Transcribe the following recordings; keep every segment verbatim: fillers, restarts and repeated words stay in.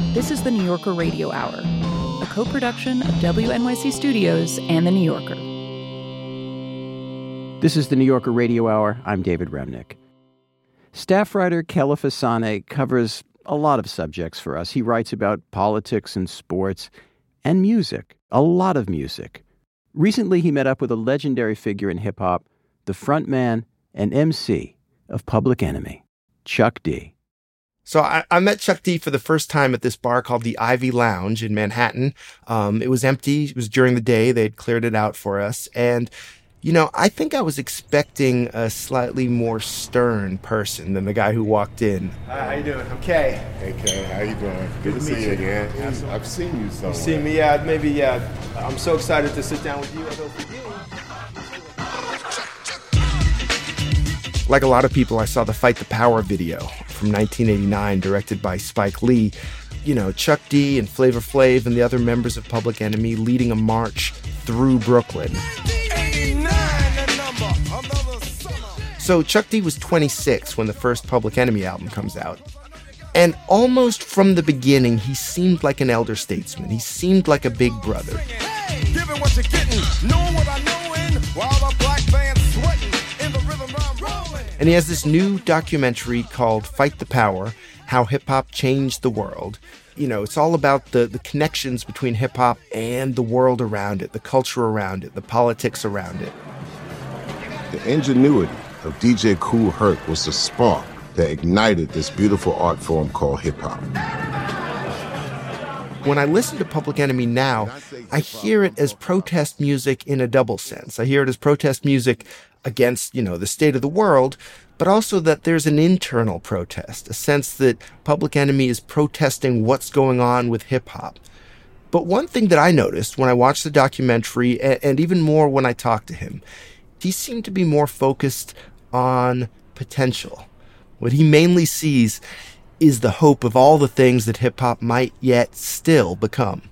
This is the New Yorker Radio Hour, a co-production of W N Y C Studios and The New Yorker. This is the New Yorker Radio Hour. I'm David Remnick. Staff writer Kelefa Sanneh covers a lot of subjects for us. He writes about politics and sports and music, a lot of music. Recently, he met up with a legendary figure in hip-hop, the frontman and M C of Public Enemy, Chuck D. So I, I met Chuck D for the first time at this bar called the Ivy Lounge in Manhattan. Um, it was empty. It was during the day. They'd cleared it out for us. And, you know, I think I was expecting a slightly more stern person than the guy who walked in. Hi, how you doing? I'm Kay. Hey, Kay. How you doing? Good, Good to see you again. I've, I've seen you somewhere. You see me? Yeah, maybe, yeah. I'm so excited to sit down with you. I hope for you. Like a lot of people, I saw the Fight the Power video from nineteen eighty-nine, directed by Spike Lee. You know, Chuck D and Flavor Flav and the other members of Public Enemy leading a march through Brooklyn. So Chuck D was twenty-six when the first Public Enemy album comes out. And almost from the beginning, he seemed like an elder statesman. He seemed like a big brother. Hey, give it what you're getting, know what I knowin', while the black band's sweating in the rhythm I'm rolling. And he has this new documentary called Fight the Power, How Hip-Hop Changed the World. You know, it's all about the, the connections between hip-hop and the world around it, the culture around it, the politics around it. The ingenuity of D J Kool Herc was the spark that ignited this beautiful art form called hip-hop. When I listen to Public Enemy now, I hear it as protest music in a double sense. I hear it as protest music against, you know, the state of the world, but also that there's an internal protest, a sense that Public Enemy is protesting what's going on with hip-hop. But one thing that I noticed when I watched the documentary, and, and even more when I talked to him, he seemed to be more focused on potential. What he mainly sees is the hope of all the things that hip-hop might yet still become.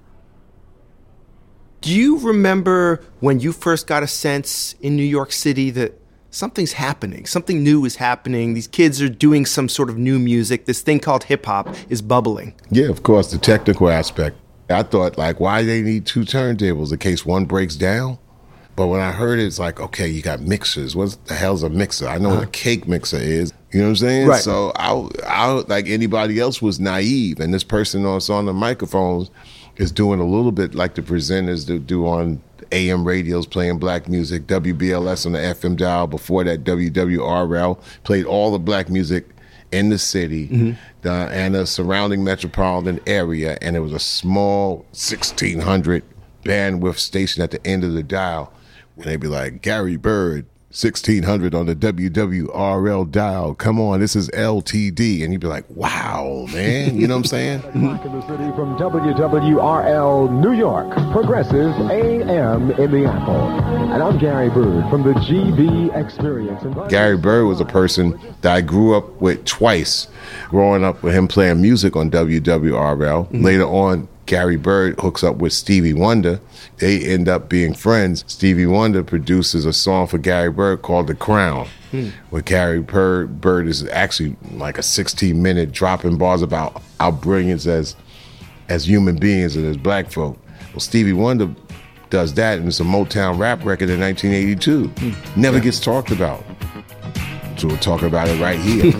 Do you remember when you first got a sense in New York City that something's happening, something new is happening, these kids are doing some sort of new music, this thing called hip-hop is bubbling? Yeah, of course, the technical aspect. I thought, like, why do they need two turntables in case one breaks down? But when I heard it, it's like, okay, you got mixers. What the hell's a mixer? I know uh-huh. what a cake mixer is. You know what I'm saying? Right. So I, I, like anybody else, was naive. And this person that's on the microphones is doing a little bit like the presenters do, do on A M radios, playing black music, W B L S on the F M dial. Before that, W W R L played all the black music in the city mm-hmm. the, and the surrounding metropolitan area. And it was a small sixteen hundred bandwidth station at the end of the dial. And they'd be like, Gary Bird, sixteen hundred on the W W R L dial. Come on, this is L T D. And you'd be like, wow, man. You know what I'm saying? Back in the city from W W R L New York, Progressive A M in the Apple. And I'm Gary Bird from the G B Experience. Gary Bird was a person that I grew up with twice, growing up with him playing music on W W R L. Mm-hmm. Later on, Gary Bird hooks up with Stevie Wonder. They end up being friends. Stevie Wonder produces a song for Gary Bird called The Crown, hmm. where Gary Bird, Bird is actually like a sixteen minute dropping bars about our brilliance as as human beings and as black folk. Well, Stevie Wonder does that, and it's a Motown rap record in nineteen eighty-two. Hmm. Never yeah. gets talked about. So we're talking about it right here.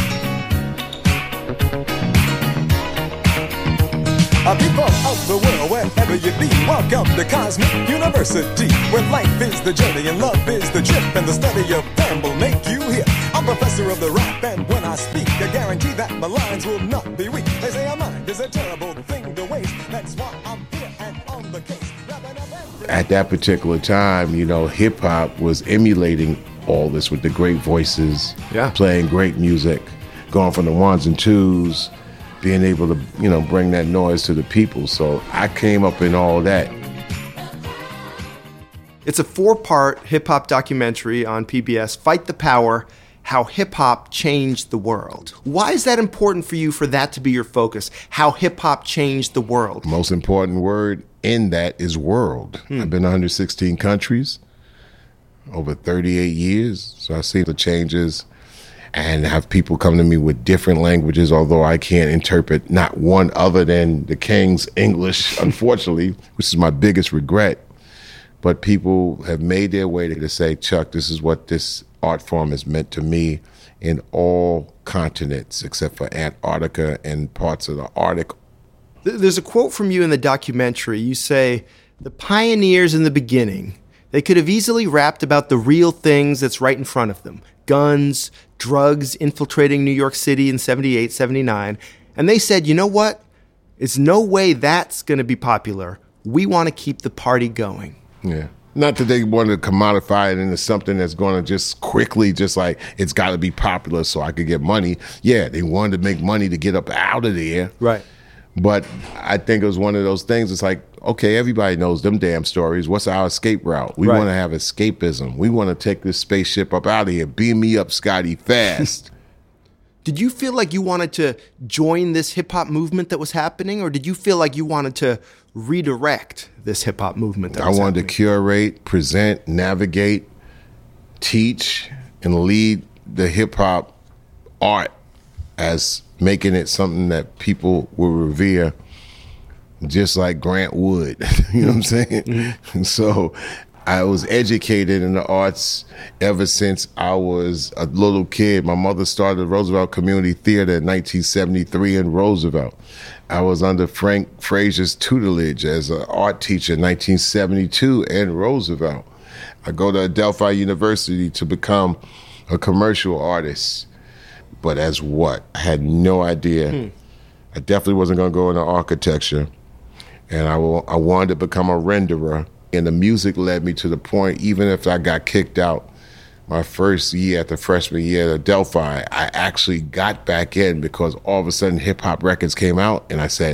A people of the world, wherever you be, welcome to Cosmic University, where life is the journey and love is the trip, and the study of them will make you hear. I'm professor of the rap, and when I speak, I guarantee that my lines will not be weak. They say a mind is a terrible thing to waste. That's why I'm here and on the case. At that particular time, you know, hip-hop was emulating all this with the great voices, yeah. playing great music, going from the ones and twos, being able to, you know, bring that noise to the people. So I came up in all that. It's a four-part hip-hop documentary on P B S, Fight the Power, How Hip-Hop Changed the World. Why is that important for you, for that to be your focus? How hip-hop changed the world? Most important word in that is world. Hmm. I've been to one hundred sixteen countries, over thirty-eight years. So I've seen the changes and have people come to me with different languages, although I can't interpret not one other than the King's English, unfortunately, which is my biggest regret. But people have made their way to say, Chuck, this is what this art form has meant to me in all continents except for Antarctica and parts of the Arctic. There's a quote from you in the documentary. You say, the pioneers in the beginning, they could have easily rapped about the real things that's right in front of them. Guns, drugs infiltrating New York City in seventy-eight, seventy-nine. And they said, you know what? It's no way that's going to be popular. We want to keep the party going. Yeah. Not that they wanted to commodify it into something that's going to just quickly, just like, it's got to be popular so I could get money. Yeah, they wanted to make money to get up out of there. Right. But I think it was one of those things. It's like, okay, everybody knows them damn stories. What's our escape route? We Right. want to have escapism. We want to take this spaceship up out of here. Beam me up, Scotty, fast. Did you feel like you wanted to join this hip-hop movement that was happening, or did you feel like you wanted to redirect this hip-hop movement that I was wanted happening? to curate, present, navigate, teach, and lead the hip-hop art as making it something that people will revere, just like Grant Wood. You know what I'm saying? Mm-hmm. So I was educated in the arts ever since I was a little kid. My mother started Roosevelt Community Theater in nineteen seventy-three in Roosevelt. I was under Frank Frazier's tutelage as an art teacher in nineteen seventy-two in Roosevelt. I go to Adelphi University to become a commercial artist. But as what? I had no idea. Hmm. I definitely wasn't going to go into architecture. And I, I wanted to become a renderer. And the music led me to the point, even if I got kicked out my first year at the freshman year at Adelphi, I actually got back in because all of a sudden hip-hop records came out. And I said,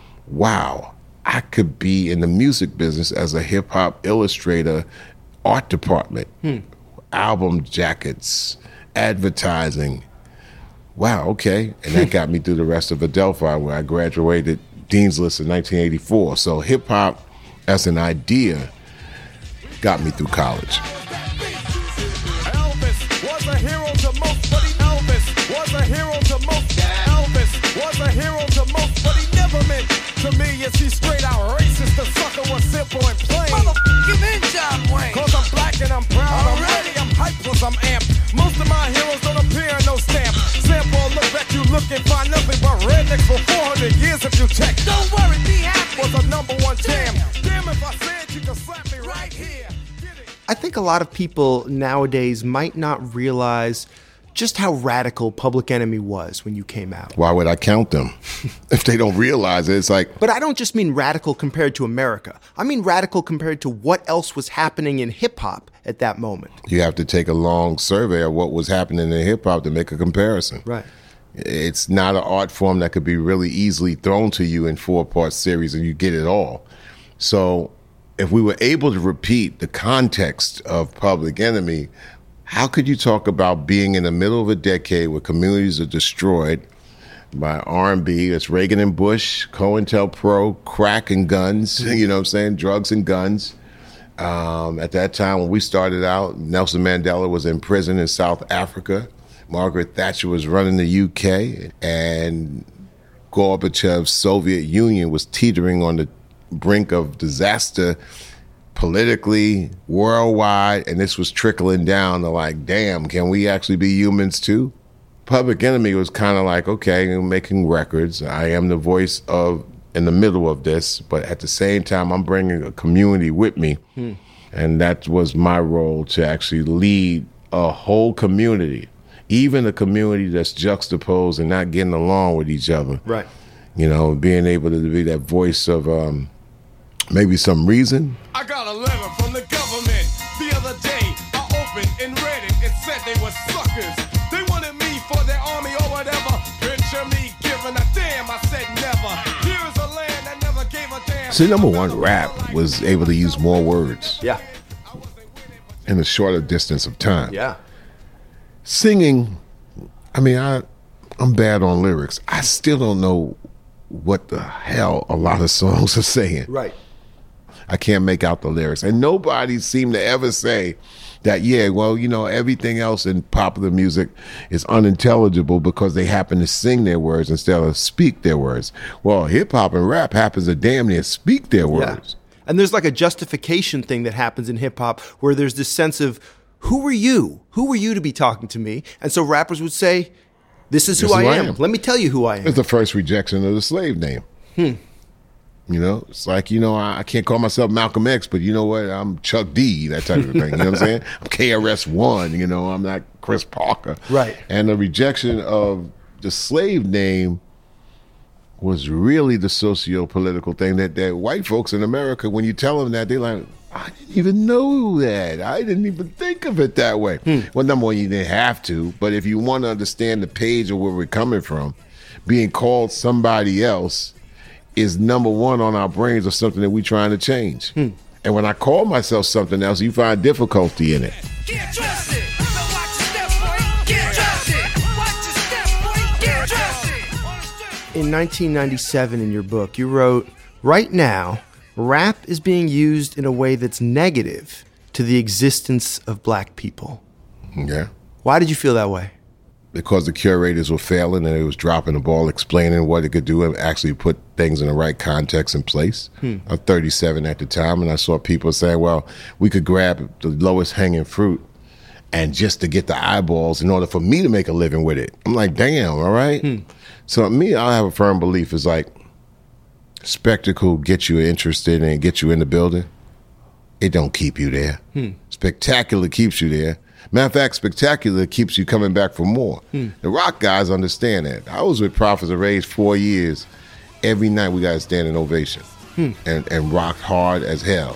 wow, I could be in the music business as a hip-hop illustrator, art department, hmm. album jackets, advertising. Wow, okay. And that got me through the rest of Adelphi, where I graduated Dean's List in nineteen eighty-four. So hip-hop as an idea got me through college. Elvis was a hero to most, but he Elvis was a hero to most. Elvis was a hero to most, but he never meant to me. Is he straight out racist? The sucker was simple and plain. Motherfucking in John Wayne. Cause I'm black and I'm proud. I'm ready, I'm hyped cause I'm amped. Most of my heroes don't appear in no stamp. Sample look back, you look and find nothing but rednecks for four hundred years if you check. Don't worry, be happy. Was a number one jam. Damn, if I said you could slap me right here. I think a lot of people nowadays might not realize just how radical Public Enemy was when you came out. Why would I count them if they don't realize it? It's like... But I don't just mean radical compared to America. I mean radical compared to what else was happening in hip-hop at that moment. You have to take a long survey of what was happening in hip-hop to make a comparison. Right. It's not an art form that could be really easily thrown to you in four-part series and you get it all. So if we were able to repeat the context of Public Enemy, how could you talk about being in the middle of a decade where communities are destroyed by R and B? It's Reagan and Bush, COINTELPRO, crack and guns, you know what I'm saying, drugs and guns. Um, at that time when we started out, Nelson Mandela was in prison in South Africa. Margaret Thatcher was running the U K, and Gorbachev's Soviet Union was teetering on the brink of disaster politically, worldwide, and this was trickling down to like, damn, can we actually be humans too? Public Enemy was kind of like, okay, I'm making records. I am the voice of, in the middle of this, but at the same time, I'm bringing a community with me. Hmm. And that was my role, to actually lead a whole community, even a community that's juxtaposed and not getting along with each other. Right. You know, being able to be that voice of um, maybe some reason. I got a letter from the government the other day. I opened and read it and said they were suckers. They wanted me for their army or whatever. Picture me giving a damn. I said never. Here is a land that never gave a damn. See, number one, rap was able to use more words. Yeah. In a shorter distance of time. Yeah. Singing, I mean, I, I'm bad on lyrics. I still don't know what the hell a lot of songs are saying. Right. I can't make out the lyrics. And nobody seemed to ever say, that, yeah, well, you know, everything else in popular music is unintelligible because they happen to sing their words instead of speak their words. Well, hip hop and rap happens to damn near speak their words. Yeah. And there's like a justification thing that happens in hip hop where there's this sense of, who are you? Who are you to be talking to me? And so rappers would say, this is who, this I, is who am. I am. Let me tell you who I am. It's the first rejection of the slave name. Hmm. You know, it's like, you know, I, I can't call myself Malcolm X, but you know what? I'm Chuck D, that type of thing. You know what I'm saying? I'm K R S One, you know, I'm not Chris Parker. Right. And the rejection of the slave name was really the socio-political thing that, that white folks in America, when you tell them that, they're like, I didn't even know that. I didn't even think of it that way. Hmm. Well, number one, you didn't have to, but if you want to understand the page of where we're coming from, being called somebody else is number one on our brains of something that we're trying to change. Hmm. And when I call myself something else, you find difficulty in it. Get trusted. So watch your step, boy. Get trusted. Watch your step, boy. Get trusted. In nineteen ninety-seven, in your book, you wrote, right now, rap is being used in a way that's negative to the existence of black people. Yeah. Why did you feel that way? Because the curators were failing and it was dropping the ball, explaining what it could do and actually put things in the right context and place. Hmm. I'm thirty-seven at the time, and I saw people saying, well, we could grab the lowest hanging fruit and just to get the eyeballs in order for me to make a living with it. I'm like, damn, all right? Hmm. So me, I have a firm belief is like, spectacle gets you interested and get you in the building. It don't keep you there. Hmm. Spectacular keeps you there. Matter of fact, spectacular keeps you coming back for more. Hmm. The rock guys understand that. I was with Prophets of Rage four years. Every night we got a standing ovation hmm. and, and rocked hard as hell.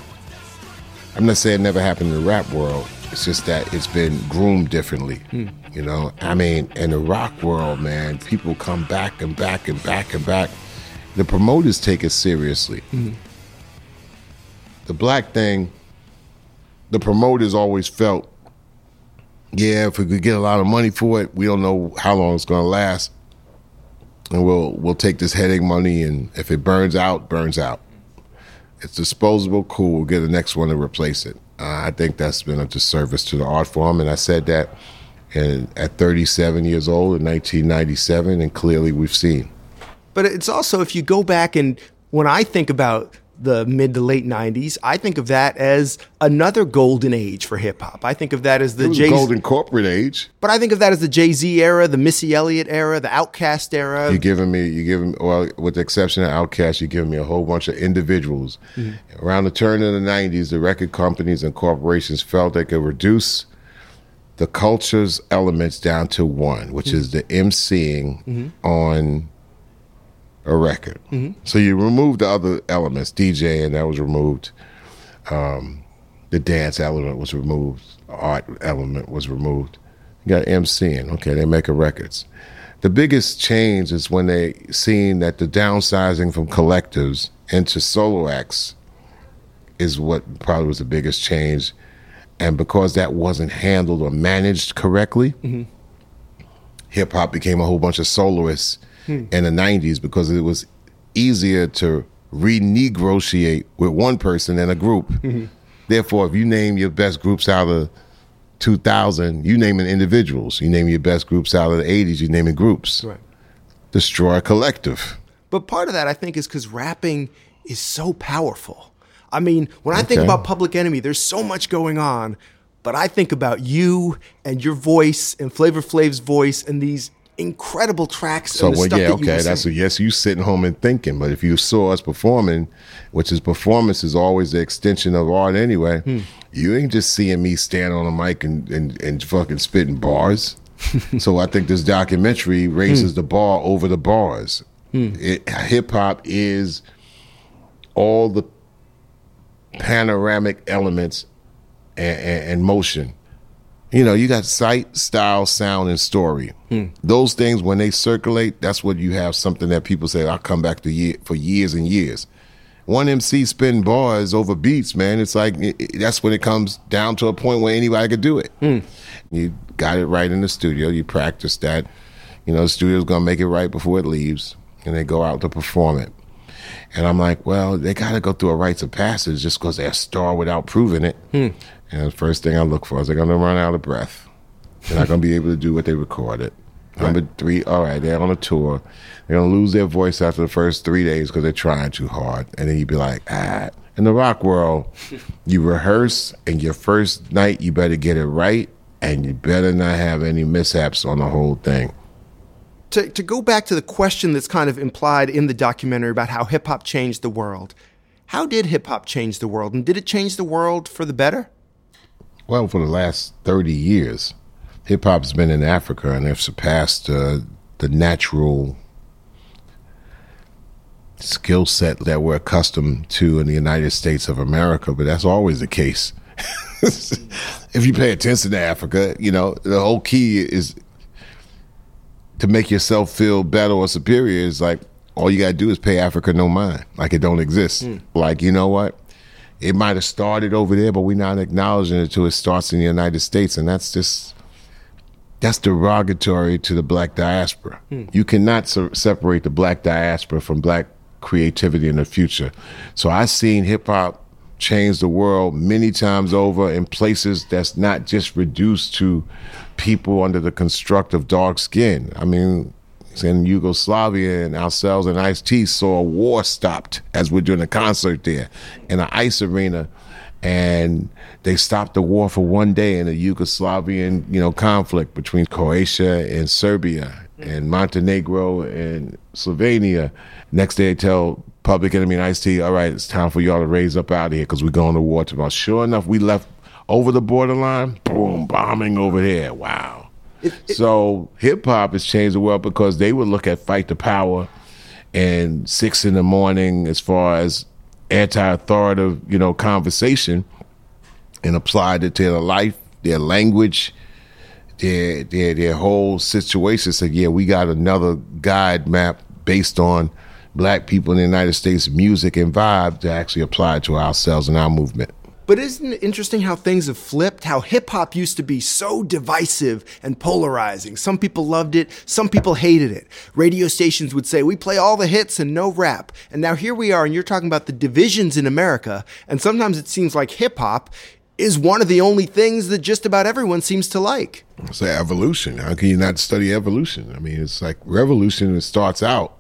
I'm not saying it never happened in the rap world. It's just that it's been groomed differently. Hmm. You know, I mean, in the rock world, man, people come back and back and back and back. The promoters take it seriously. Hmm. The black thing, the promoters always felt, yeah, if we could get a lot of money for it, we don't know how long it's going to last. And we'll we'll take this headache money, and if it burns out, burns out. It's disposable, cool, we'll get the next one to replace it. Uh, I think that's been a disservice to the art form, and I said that in, at thirty-seven years old in nineteen ninety-seven, and clearly we've seen. But it's also, if you go back and when I think about the mid to late nineties, I think of that as another golden age for hip hop. I think of that as the Jay-Z golden corporate age. But I think of that as the Jay-Z era, the Missy Elliott era, the Outkast era. You're giving me, you giving well, with the exception of Outkast, you're giving me a whole bunch of individuals. Mm-hmm. Around the turn of the nineties, the record companies and corporations felt they could reduce the culture's elements down to one, which mm-hmm. is the emceeing mm-hmm. on a record. Mm-hmm. So you remove the other elements, DJing, that was removed. Um, the dance element was removed. The art element was removed. You got emceeing. Okay, they're making records. The biggest change is when they seen that the downsizing from collectives into solo acts is what probably was the biggest change. And because that wasn't handled or managed correctly, mm-hmm. hip-hop became a whole bunch of soloists Hmm. in the nineties because it was easier to renegotiate with one person than a group. Mm-hmm. Therefore, if you name your best groups out of two thousand, you naming individuals. You name your best groups out of the eighties, you naming groups. Right. Destroy a collective. But part of that, I think, is because rapping is so powerful. I mean, when I okay. think about Public Enemy, there's so much going on, but I think about you and your voice and Flavor Flav's voice and these incredible tracks. So and the well, stuff yeah, that okay, that's a yes. You sitting home and thinking, but if you saw us performing, which is performance is always the extension of art anyway. Hmm. You ain't just seeing me stand on a mic and and, and fucking spitting bars. So I think this documentary raises hmm. the bar over the bars. Hmm. Hip hop is all the panoramic elements and, and, and motion. You know, you got sight, style, sound, and story. Hmm. Those things, when they circulate, that's what you have something that people say, I'll come back to year, for years and years. One M C spin bars over beats, man. It's like, it, it, that's when it comes down to a point where anybody could do it. Hmm. You got it right in the studio. You practice that. You know, the studio's going to make it right before it leaves, and they go out to perform it. And I'm like, well, they got to go through a rites of passage just because they're a star without proving it. Hmm. And the first thing I look for is they're going to run out of breath. They're not going to be able to do what they recorded. Right. Number three, all right, they're on a tour. They're going to lose their voice after the first three days because they're trying too hard. And then you'd be like, ah. In the rock world, you rehearse, and your first night, you better get it right, and you better not have any mishaps on the whole thing. To, to go back to the question that's kind of implied in the documentary about how hip-hop changed the world, how did hip-hop change the world, and did it change the world for the better? Well, for the last thirty years, hip-hop's been in Africa, and they've surpassed uh, the natural skill set that we're accustomed to in the United States of America, but that's always the case. If you pay attention to Africa, you know, the whole key is to make yourself feel better or superior is like, all you got to do is pay Africa no mind, like it don't exist. Mm. Like, you know what? It might have started over there, but we're not acknowledging it until it starts in the United States, and that's just, that's derogatory to the black diaspora. Mm. You cannot se- separate the black diaspora from black creativity in the future. So I've seen hip hop change the world many times over in places that's not just reduced to people under the construct of dark skin. I mean, in Yugoslavia, and ourselves and Ice-T saw a war stopped as we're doing a concert there in an ice arena, and they stopped the war for one day in a Yugoslavian, you know, conflict between Croatia and Serbia and Montenegro and Slovenia. Next day, they tell Public Enemy and Ice-T, all right, it's time for y'all to raise up out of here because we're going to war tomorrow. Sure enough, we left over the borderline, boom, bombing over there. Wow. It, it, so hip-hop has changed the world because they would look at Fight the Power and six in the morning as far as anti-authoritative, you know, conversation and applied it to their life, their language, their, their, their whole situation. Said, yeah, we got another guide map based on black people in the United States music and vibe to actually apply to ourselves and our movement. But isn't it interesting how things have flipped? How hip-hop used to be so divisive and polarizing. Some people loved it, some people hated it. Radio stations would say, we play all the hits and no rap. And now here we are, and you're talking about the divisions in America, and sometimes it seems like hip-hop is one of the only things that just about everyone seems to like. It's evolution. How can you not study evolution? I mean, it's like revolution, it starts out.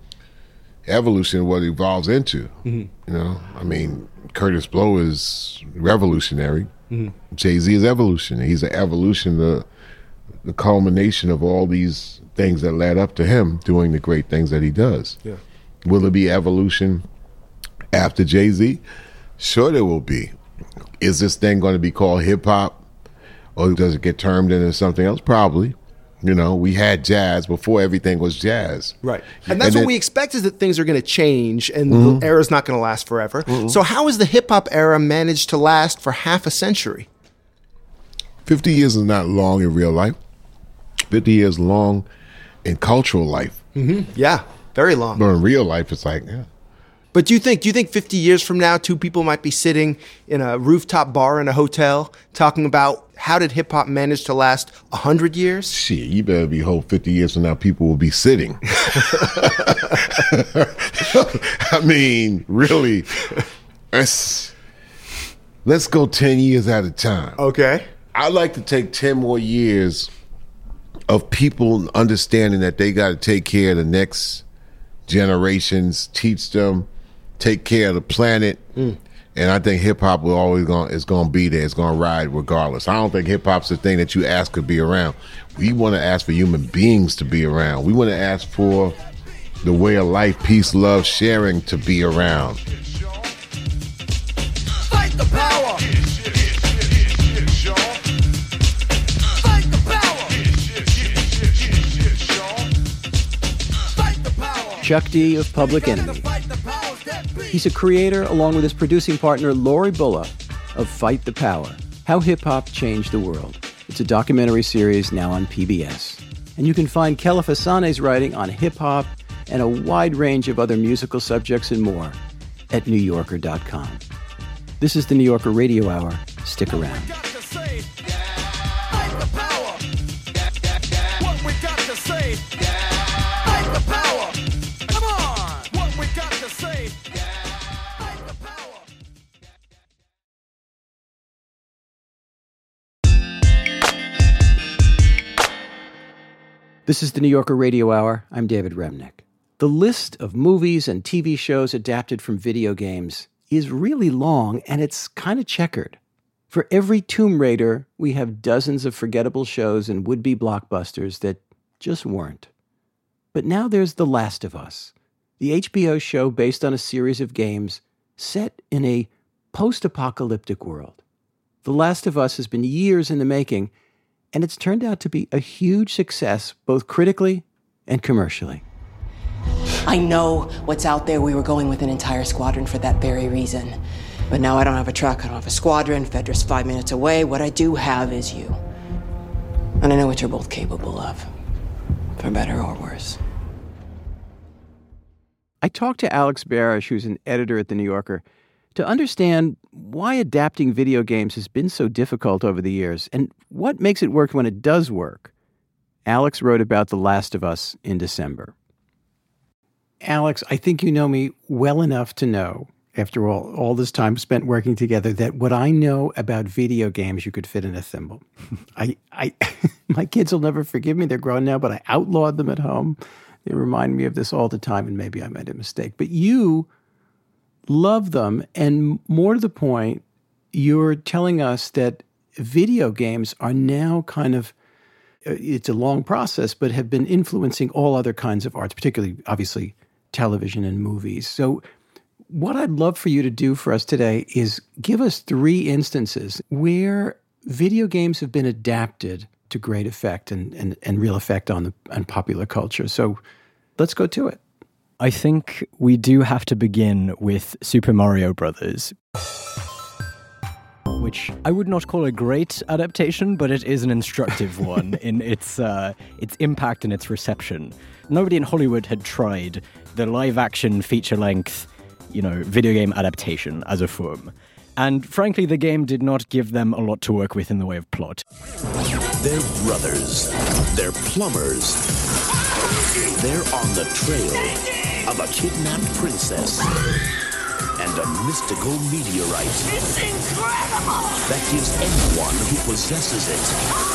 Evolution, what it evolves into. Mm-hmm. You know, I mean, Curtis Blow is revolutionary. Mm-hmm. Jay-Z is evolution. He's an evolution, the the culmination of all these things that led up to him doing the great things that he does. Yeah. Will there be evolution after Jay-Z? Sure there will be. Is this thing going to be called hip-hop, or does it get termed into something else? Probably. You know, we had jazz before everything was jazz. Right. And that's and what then, we expect, is that things are going to change and mm-hmm. the era's not going to last forever. Mm-hmm. So how has the hip-hop era managed to last for half a century? fifty years is not long in real life. fifty years long in cultural life. Mm-hmm. Yeah, very long. But in real life, it's like, yeah. But do you think do you think fifty years from now, two people might be sitting in a rooftop bar in a hotel talking about how did hip-hop manage to last one hundred years? Shit, you better be hope fifty years from now people will be sitting. I mean, really, let's, let's go ten years at a time. Okay. I'd like to take ten more years of people understanding that they got to take care of the next generations, teach them, take care of the planet. Mm. And I think hip-hop will always going is going to be there. It's going to ride regardless. I don't think hip-hop's the thing that you ask to be around. We want to ask for human beings to be around. We want to ask for the way of life, peace, love, sharing to be around. Fight the power. Fight the power. Fight the power. Chuck D of Public Enemy. He's a creator, along with his producing partner, Lori Bulla, of Fight the Power, How Hip-Hop Changed the World. It's a documentary series now on P B S. And you can find Kelefa Sane's writing on hip-hop and a wide range of other musical subjects and more at new yorker dot com. This is the New Yorker Radio Hour. Stick around. Say This is the New Yorker Radio Hour. I'm David Remnick. The list of movies and T V shows adapted from video games is really long, and it's kind of checkered. For every Tomb Raider, we have dozens of forgettable shows and would-be blockbusters that just weren't. But now there's The Last of Us, the H B O show based on a series of games set in a post-apocalyptic world. The Last of Us has been years in the making, and it's turned out to be a huge success, both critically and commercially. I know what's out there. We were going with an entire squadron for that very reason. But now I don't have a truck, I don't have a squadron, Fedra's five minutes away. What I do have is you. And I know what you're both capable of, for better or worse. I talked to Alex Barish, who's an editor at The New Yorker, to understand why adapting video games has been so difficult over the years and what makes it work when it does work. Alex wrote about The Last of Us in December. Alex, I think you know me well enough to know, after all, all this time spent working together, that what I know about video games you could fit in a thimble. I, I, my kids will never forgive me. They're grown now, but I outlawed them at home. They remind me of this all the time, and maybe I made a mistake. But you love them, and more to the point, you're telling us that video games are now kind of, it's a long process, but have been influencing all other kinds of arts, particularly, obviously, television and movies. So what I'd love for you to do for us today is give us three instances where video games have been adapted to great effect and, and, and real effect on the on popular culture. So let's go to it. I think we do have to begin with Super Mario Brothers, which I would not call a great adaptation, but it is an instructive one in its uh, its impact and its reception. Nobody in Hollywood had tried the live-action feature-length, you know, video game adaptation as a form. And frankly, the game did not give them a lot to work with in the way of plot. They're brothers. They're plumbers. They're on the trail of a kidnapped princess and a mystical meteorite. It's incredible! That gives anyone who possesses it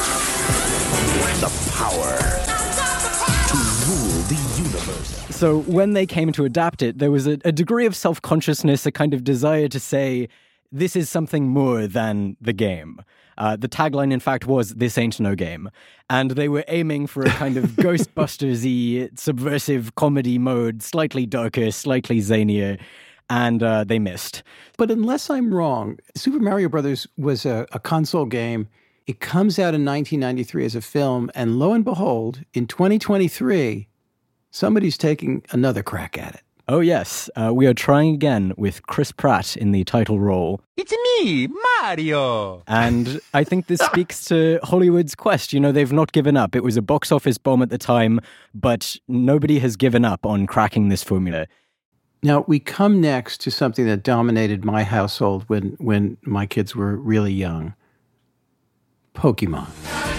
the power to rule the universe. So when they came to adapt it, there was a, a degree of self-consciousness, a kind of desire to say, this is something more than the game. Uh, the tagline, in fact, was, this ain't no game. And they were aiming for a kind of Ghostbusters-y, subversive comedy mode, slightly darker, slightly zanier, and uh, they missed. But unless I'm wrong, Super Mario Brothers was a, a console game. It comes out in nineteen ninety-three as a film, and lo and behold, in twenty twenty-three, somebody's taking another crack at it. Oh, yes. Uh, we are trying again with Chris Pratt in the title role. It's me, Mario! And I think this speaks to Hollywood's quest. You know, they've not given up. It was a box office bomb at the time, but nobody has given up on cracking this formula. Now, we come next to something that dominated my household when, when my kids were really young. Pokemon.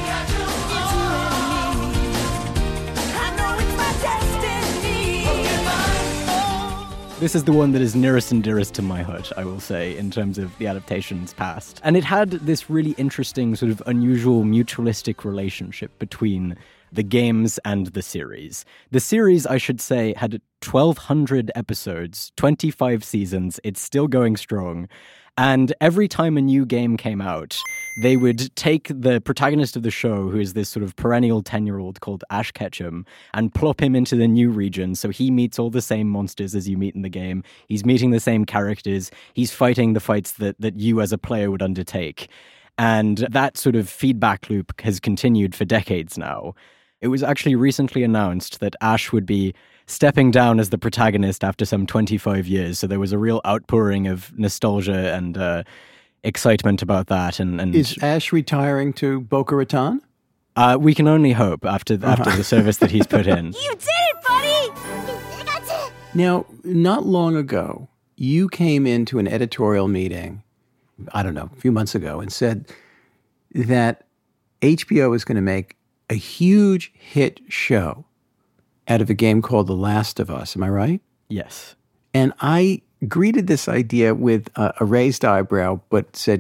This is the one that is nearest and dearest to my heart, I will say, in terms of the adaptations past. And it had this really interesting, sort of unusual mutualistic relationship between the games and the series. The series, I should say, had twelve hundred episodes, twenty-five seasons. It's still going strong. And every time a new game came out, they would take the protagonist of the show, who is this sort of perennial ten-year-old called Ash Ketchum, and plop him into the new region so he meets all the same monsters as you meet in the game. He's meeting the same characters. He's fighting the fights that, that you as a player would undertake. And that sort of feedback loop has continued for decades now. It was actually recently announced that Ash would be stepping down as the protagonist after some twenty-five years. So there was a real outpouring of nostalgia and uh, excitement about that. And, and is Ash retiring to Boca Raton? Uh, we can only hope after uh-huh. after the service that he's put in. You did it, buddy! That's it! Now, not long ago, you came into an editorial meeting, I don't know, a few months ago, and said that H B O is going to make a huge hit show out of a game called The Last of Us. Am I right? Yes. And I greeted this idea with a, a raised eyebrow, but said,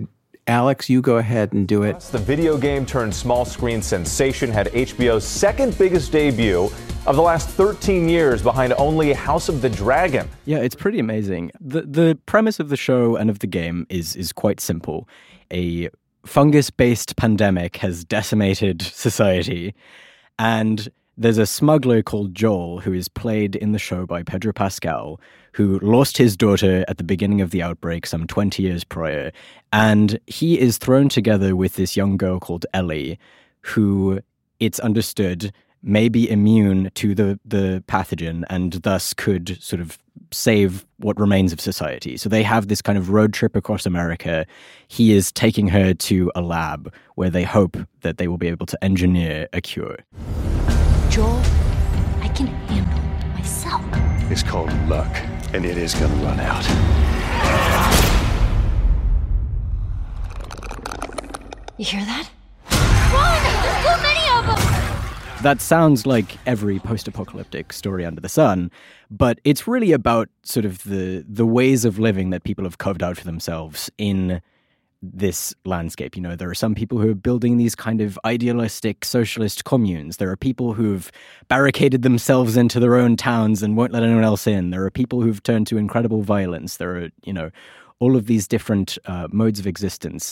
Alex, you go ahead and do it. The video game turned small screen sensation had H B O's second biggest debut of the last thirteen years, behind only House of the Dragon. Yeah, it's pretty amazing. The the premise of the show and of the game is is quite simple. A fungus-based pandemic has decimated society, and there's a smuggler called Joel, who is played in the show by Pedro Pascal, who lost his daughter at the beginning of the outbreak some twenty years prior. And he is thrown together with this young girl called Ellie, who, it's understood, may be immune to the, the pathogen and thus could sort of save what remains of society. So they have this kind of road trip across America. He is taking her to a lab where they hope that they will be able to engineer a cure. Joel, I can handle it myself. It's called luck, and it is gonna run out. You hear that? Run! There's too many of them! That sounds like every post-apocalyptic story under the sun, but it's really about sort of the the ways of living that people have carved out for themselves in this landscape. You know, there are some people who are building these kind of idealistic socialist communes. There are people who've barricaded themselves into their own towns and won't let anyone else in. There are people who've turned to incredible violence. There are, you know, all of these different uh, modes of existence.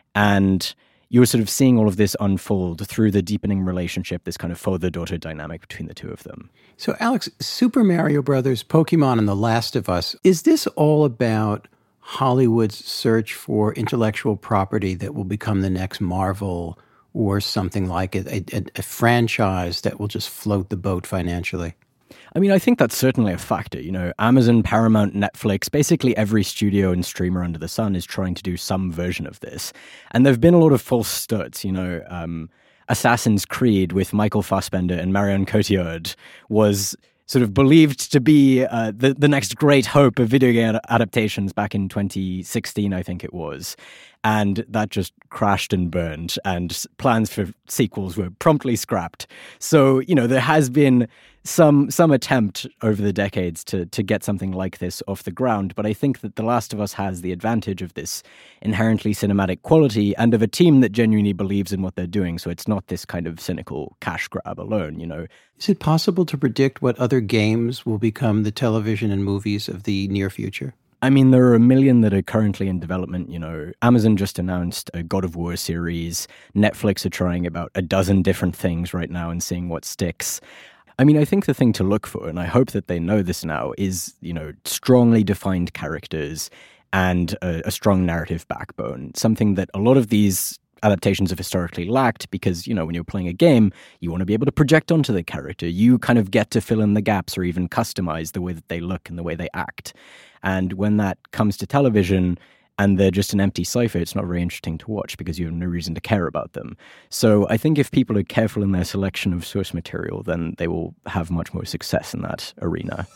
And you're sort of seeing all of this unfold through the deepening relationship, this kind of father-daughter dynamic between the two of them. So, Alex, Super Mario Brothers, Pokemon, and The Last of Us, is this all about Hollywood's search for intellectual property that will become the next Marvel or something like it, a, a, a franchise that will just float the boat financially? I mean, I think that's certainly a factor. You know, Amazon, Paramount, Netflix, basically every studio and streamer under the sun is trying to do some version of this. And there have been a lot of false starts. You know, um, Assassin's Creed with Michael Fassbender and Marion Cotillard was sort of believed to be uh, the, the next great hope of video game adaptations back in twenty sixteen, I think it was. And that just crashed and burned, and plans for sequels were promptly scrapped. So, you know, there has been some some attempt over the decades to to get something like this off the ground, but I think that The Last of Us has the advantage of this inherently cinematic quality and of a team that genuinely believes in what they're doing, so it's not this kind of cynical cash grab alone, you know. Is it possible to predict what other games will become the television and movies of the near future? I mean, there are a million that are currently in development, you know. Amazon just announced a God of War series. Netflix are trying about a dozen different things right now and seeing what sticks. I mean, I think the thing to look for, and I hope that they know this now, is, you know, strongly defined characters and a, a strong narrative backbone. Something that a lot of these adaptations have historically lacked because, you know, when you're playing a game, you want to be able to project onto the character. You kind of get to fill in the gaps or even customize the way that they look and the way they act. And when that comes to television and they're just an empty cipher, it's not very interesting to watch because you have no reason to care about them. So I think if people are careful in their selection of source material, then they will have much more success in that arena.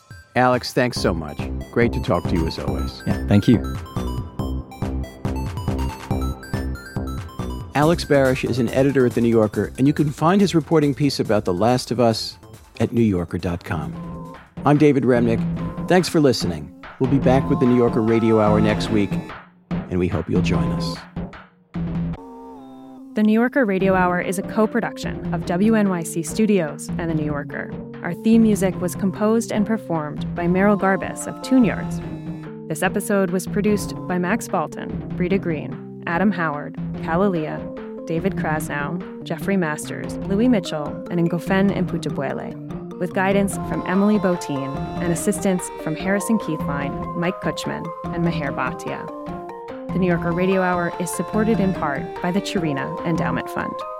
Alex, thanks so much. Great to talk to you as always. Yeah, thank you. Alex Barish is an editor at The New Yorker, and you can find his reporting piece about The Last of Us at new yorker dot com. I'm David Remnick. Thanks for listening. We'll be back with the New Yorker Radio Hour next week, and we hope you'll join us. The New Yorker Radio Hour is a co-production of W N Y C Studios and The New Yorker. Our theme music was composed and performed by Meryl Garbus of Tune Yards. This episode was produced by Max Balton, Brita Green, Adam Howard, Kalalia, David Krasnow, Jeffrey Masters, Louis Mitchell, and Ngofen Mputabuele, with guidance from Emily Botine and assistance from Harrison Keithline, Mike Kutchman, and Meher Bhatia. The New Yorker Radio Hour is supported in part by the Chirina Endowment Fund.